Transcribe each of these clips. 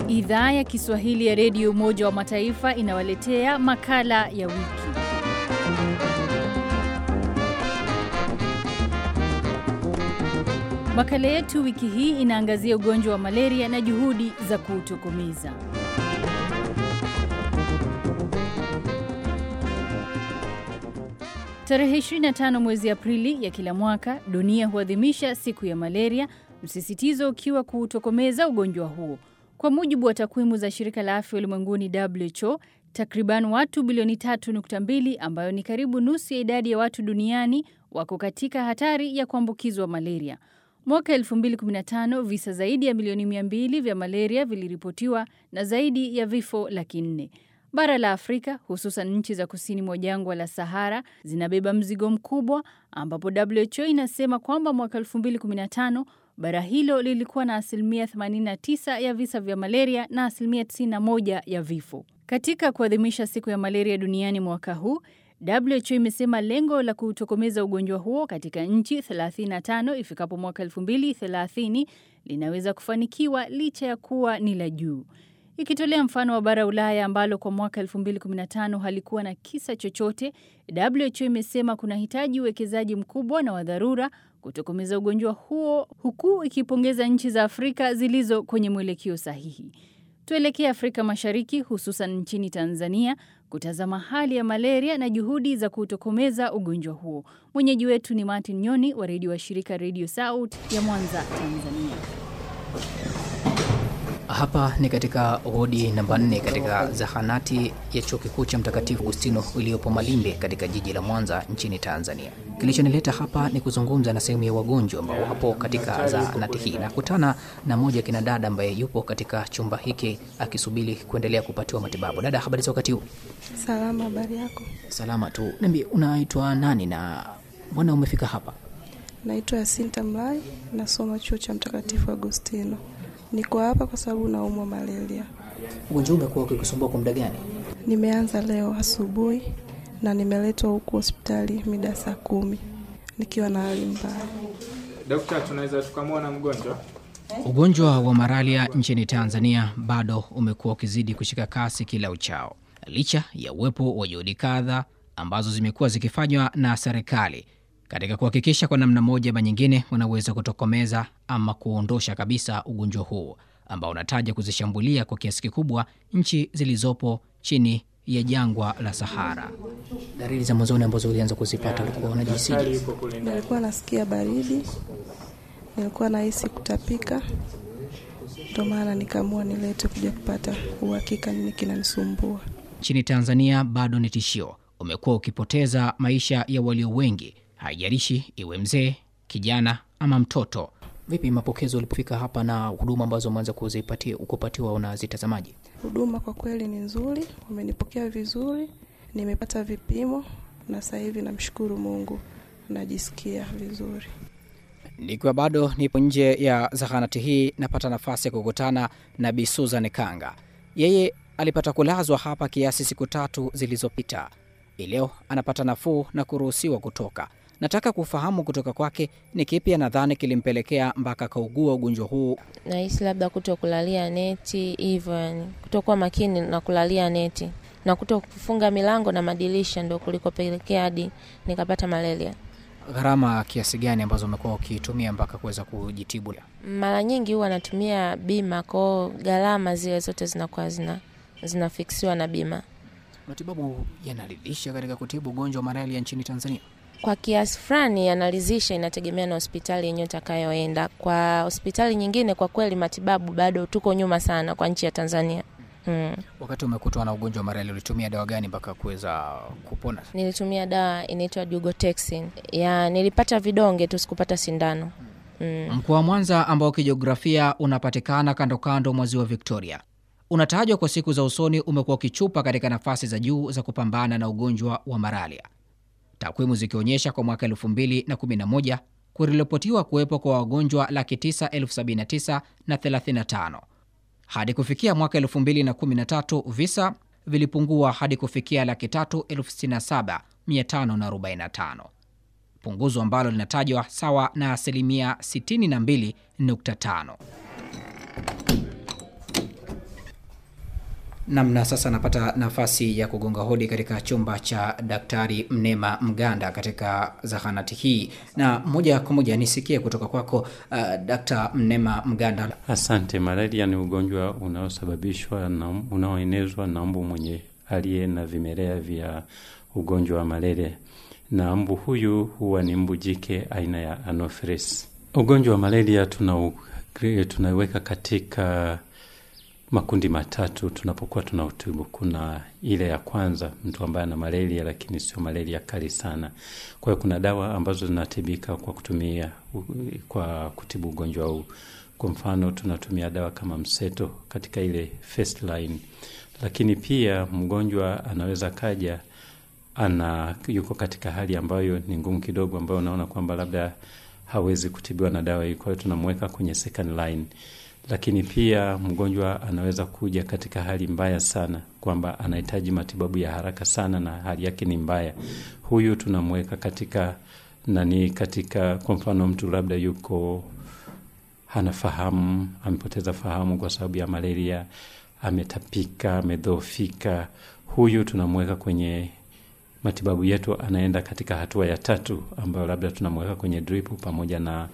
Idhaa ya Kiswahili ya Redio Umoja wa Mataifa inawaletea makala ya wiki. Makala yetu wiki hii inaangazia ugonjwa wa malaria na juhudi za kuutokomeza. Tarehe 25 mwezi Aprili ya kila mwaka, dunia huadhimisha siku ya malaria, msisitizo ukiwa kuutokomeza ugonjwa huo. Kwa mujibu wa takwimu za shirika la afya ulimwenguni WHO, takriban watu bilioni 3.2 ambayo ni karibu nusu ya idadi ya watu duniani wako katika hatari ya kuambukizwa malaria. Mwaka 2015 visa zaidi ya milioni 200 vya malaria viliripotiwa na zaidi ya vifo 400,000. Bara la Afrika, hususan nchi za kusini mwa jangwa la Sahara, zinabeba mzigo mkubwa, ambapo WHO inasema kwamba mwaka 2015 bara hilo lilikuwa na asilimia 89 ya visa vya malaria na asilimia 91 ya vifo. Katika kuadhimisha siku ya malaria duniani mwaka huu, WHO imesema lengo la kutokomeza ugonjwa huo katika nchi 35 ifikapo mwaka 2030 linaweza kufanikiwa licha ya kuwa ni la juu. Ikitolea mfano wa bara Ulaya ambalo kwa mwaka 2015 halikuwa na kisa chochote, WHO imesema kuna hitaji uwekezaji mkubwa na wa dharura kutokomeza ugonjwa huo, huku ikipongeza nchi za Afrika zilizo kwenye mwelekeo sahihi. Tuelekee Afrika Mashariki, hususan nchini Tanzania, kutazama hali ya malaria na juhudi za kutokomeza ugonjwa huo. Mwenyeji wetu ni Martin Nyoni wa redio wa shirika Radio Sauti ya Mwanza, Tanzania. Hapa ni katika wodi namba 4 katika zahanati ya chuo kikuu cha Mtakatifu Agustino iliyopo Malimbe katika jiji la Mwanza nchini Tanzania. Kilichonileta hapa ni kuzungumza na sehemu ya wagonjwa ambao wapo katika zahanati hii. Nakutana na mmoja kina dada ambaye yupo katika chumba hiki akisubiri kuendelea kupatiwa matibabu. Dada, habari za wakati huu? Salama, habari yako? Salama tu. Niambie, unaitwa nani na mbona umefika hapa? Naitwa Yasinta Mlai, nasoma chuo cha Mtakatifu Agustino. Niko hapa kwa sababu naumwa malaria. Ugonjwa umekuwa ukikusumbua kwa muda gani? Nimeanza leo asubuhi na nimeletwa huku hospitali mida saa 10 nikiwa na hali mbaya. Daktari, tunaweza tukamwona mgonjwa? Ugonjwa wa malaria nchini Tanzania bado umekuwa ukizidi kushika kasi kila uchao. Licha ya uwepo wa juhudi kadhaa ambazo zimekuwa zikifanywa na serikali katika kuhakikisha kwa namna moja ama nyingine wanaweza kutokomeza ama kuondosha kabisa ugonjwa huu ambao unataja kuzishambulia kwa kiasi kikubwa nchi zilizopo chini ya jangwa la Sahara. Dalili za mwanzoni ambazo ulianza kuzipata ulikuwa unajisije? Nilikuwa nasikia baridi, nilikuwa nahisi kutapika. Ndio maana nikaamua nilete kuja kupata uhakika nini kinanisumbua. Nchini Tanzania bado ni tishio. Umekuwa ukipoteza maisha ya walio wengi, haijalishi iwe mzee, kijana ama mtoto. Vipi mapokezo ulipofika hapa na huduma ambazo umeanza kupatiwa unazitazamaje? Huduma kwa kweli ni nzuri, wamenipokea vizuri, nimepata vipimo na sasa hivi namshukuru Mungu, najisikia vizuri. Nikiwa bado nipo nje ya zahanati hii, napata nafasi ya kukutana na Bi Susan Kanga. Yeye alipata kulazwa hapa kiasi siku 3 zilizopita. Leo anapata nafuu na kuruhusiwa kutoka. Nataka kufahamu kutoka kwake ni kipi anadhani kilimpelekea mpaka kaugua ugonjwa huu. Nahisi labda kutokulalia neti hivyo, yani kutokuwa makini na kulalia neti na kutokufunga milango na madirisha ndio kulikopelekea hadi nikapata malaria. Gharama kiasi gani ambazo umekuwa ukitumia mpaka kuweza kujitibu? Mara nyingi huwa natumia bima, kwa gharama zile zote zinakuwa zinafiksiwa na bima. Matibabu yanaridhisha katika kutibu ugonjwa wa malaria nchini Tanzania? Kwa kiasi fulani yanaridhisha, inategemea na hospitali yenyewe utakayoenda. Kwa hospitali nyingine kwa kweli matibabu bado tuko nyuma sana kwa nchi ya Tanzania. Wakati umekutwa na ugonjwa wa malaria ulitumia dawa gani mpaka kuweza kupona? Nilitumia dawa inaitwa Dugotexin. Nilipata vidonge tu, sikupata sindano. Mkoa wa Mwanza ambao kijiografia unapatikana kando kando mwa Ziwa Victoria, unatajwa kwa siku za usoni umekuwa ukichupa katika nafasi za juu za kupambana na ugonjwa wa malaria. Takwimu zikionyesha kwa mwaka 2011 kuripotiwa kuwepo kwa wagonjwa 979,035. Hadi kufikia mwaka 2013 visa vilipungua hadi kufikia 367,545. Punguzo ambalo linatajwa sawa na asilimia 62.5. Namna sasa napata nafasi ya kugonga hodi katika chumba cha Daktari Mnema Mganda katika zahanati hii, na moja kwa moja nisikie kutoka kwako Dr. Mnema Mganda. Asante. Malaria ni ugonjwa unaosababishwa na unaoenezwa na mbu mwenye aliye na vimelea vya ugonjwa wa malaria, na mbu huyu huwa ni mbu jike aina ya Anopheles. Ugonjwa wa malaria tunaweka katika makundi matatu tunapokuwa tunautibu. Kuna ile ya kwanza, mtu ambaye ana malaria lakini sio malaria kali sana. Kwa hiyo kuna dawa ambazo zinatibika kwa kutibu ugonjwa huu. Kwa mfano tunatumia dawa kama mseto katika ile first line. Lakini pia mgonjwa anaweza kaja yuko katika hali ambayo ni ngumu kidogo, ambayo unaona kwamba labda hawezi kutibiwa na dawa hii, kwa hiyo tunamweka kwenye second line. Lakini pia mgonjwa anaweza kuja katika hali mbaya sana kwamba anahitaji matibabu ya haraka sana na hali yake ni mbaya. Huyu tunamweka katika kwa mfano mtu labda yuko hana fahamu, amepoteza fahamu kwa sababu ya malaria, ametapika, amedhoofika. Huyu tunamweka kwenye matibabu yetu, anaenda katika hatua ya 3 ambayo labda tunamweka kwenye drip pamoja na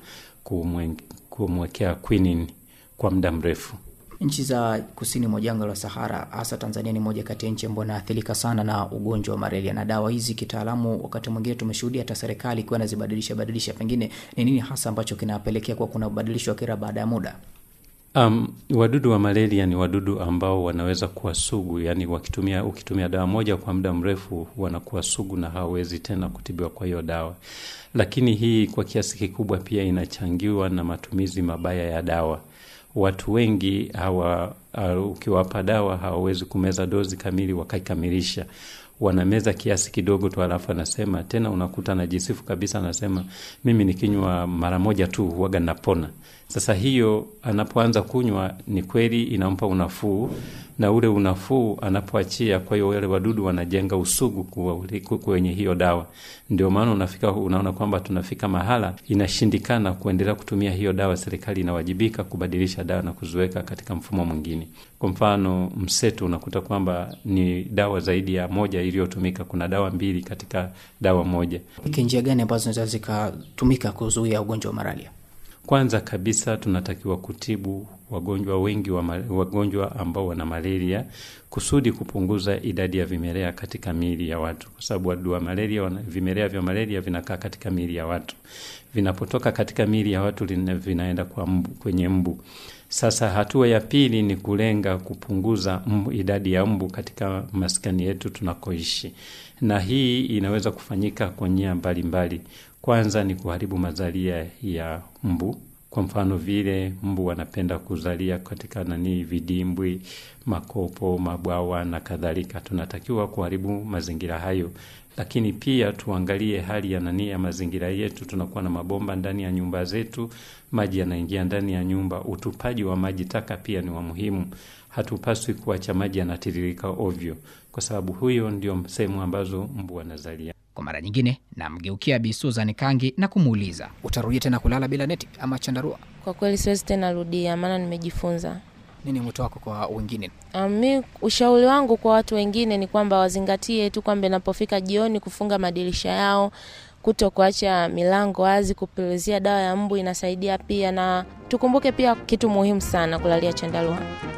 kumwekea quinine kwa muda mrefu. Nchi za kusini mwa jangwa la Sahara, hasa Tanzania, ni moja kati ya nchi ambayo inaathirika sana na ugonjwa wa malaria, na dawa hizi kitaalamu wakati mwingine tumeshuhudia hata serikali ikiwa inazibadilisha. Pengine ni nini hasa ambacho kinapelekea kwa kuna ubadilisho wa kila baada ya muda? Wadudu wa malaria ni wadudu ambao wanaweza kuwa sugu, yani ukitumia dawa moja kwa muda mrefu wanakuwa sugu na hawezi tena kutibiwa kwa hiyo dawa. Lakini hii kwa kiasi kikubwa pia inachangiwa na matumizi mabaya ya dawa. Watu wengi ukiwapa dawa hawawezi kumeza dozi kamili wakaikamilisha. Wanameza kiasi kidogo tu alafu anasema tena, unakuta anajisifu kabisa, anasema mimi nikinywa mara moja tu huaga napona. Sasa hiyo anapoanza kunywa ni kweli inampa unafuu, na ule unafuu anapoachia, kwa hiyo wale wadudu wanajenga usugu kwenye hiyo dawa. Ndio maana unaona kwamba tunafika mahala inashindikana kuendelea kutumia hiyo dawa. Serikali inawajibika kubadilisha dawa na kuziweka katika mfumo mwingine. Kwa mfano mseto, unakuta kwamba ni dawa zaidi ya moja iliyotumika, kuna dawa 2 katika dawa moja. Njia gani ambazo zinaweza zikatumika kuzuia ugonjwa wa malaria? Kwanza kabisa tunatakiwa kutibu wagonjwa ambao wana malaria kusudi kupunguza idadi ya vimelea katika miili ya watu, kwa sababu wadudu wa malaria, vimelea vya malaria vinakaa katika miili ya watu. Vinapotoka katika miili ya watu vinaenda kwenye mbu. Sasa hatua ya pili ni kulenga kupunguza idadi ya mbu katika maskani yetu tunakoishi, na hii inaweza kufanyika kwa njia mbalimbali. Kwanza ni kuharibu mazalia ya mbu. Kwa mfano vile mbu wanapenda kuzalia katika vidimbwi, makopo, mabwawa na kadhalika. Tunatakiwa kuharibu mazingira hayo. Lakini pia tuangalie hali ya mazingira yetu. Tunakuwa na mabomba ndani ya nyumba zetu, maji yanaingia ndani ya nyumba. Utupaji wa maji taka pia ni wa muhimu. Hatupaswi kuacha maji yanatiririka ovyo, kwa sababu huyo ndio sehemu ambazo mbu wanazalia. Kwa mara nyingine namgeukia Bi Susan Kangi na kumuuliza, utarudia tena kulala bila neti ama chandarua? Kwa kweli siwezi tena rudia, maana nimejifunza. Nini mwito wako kwa wengine? Ushauri wangu kwa watu wengine ni kwamba wazingatie tu kwamba inapofika jioni kufunga madirisha yao, kutokuacha milango wazi, kupulizia dawa ya mbu inasaidia pia, na tukumbuke pia kitu muhimu sana, kulalia chandarua.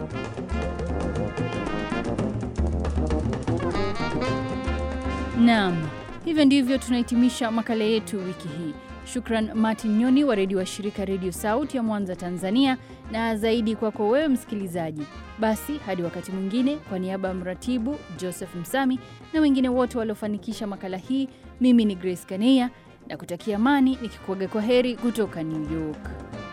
Naam, hivyo ndivyo tunahitimisha makala yetu wiki hii. Shukran Martin Nyoni wa redio wa shirika Radio Sauti ya Mwanza, Tanzania, na zaidi kwako wewe msikilizaji. Basi hadi wakati mwingine, kwa niaba ya mratibu Joseph Msami na wengine wote waliofanikisha makala hii, mimi ni Grace Kaneya na kutakia amani nikikuaga kwa heri kutoka New York.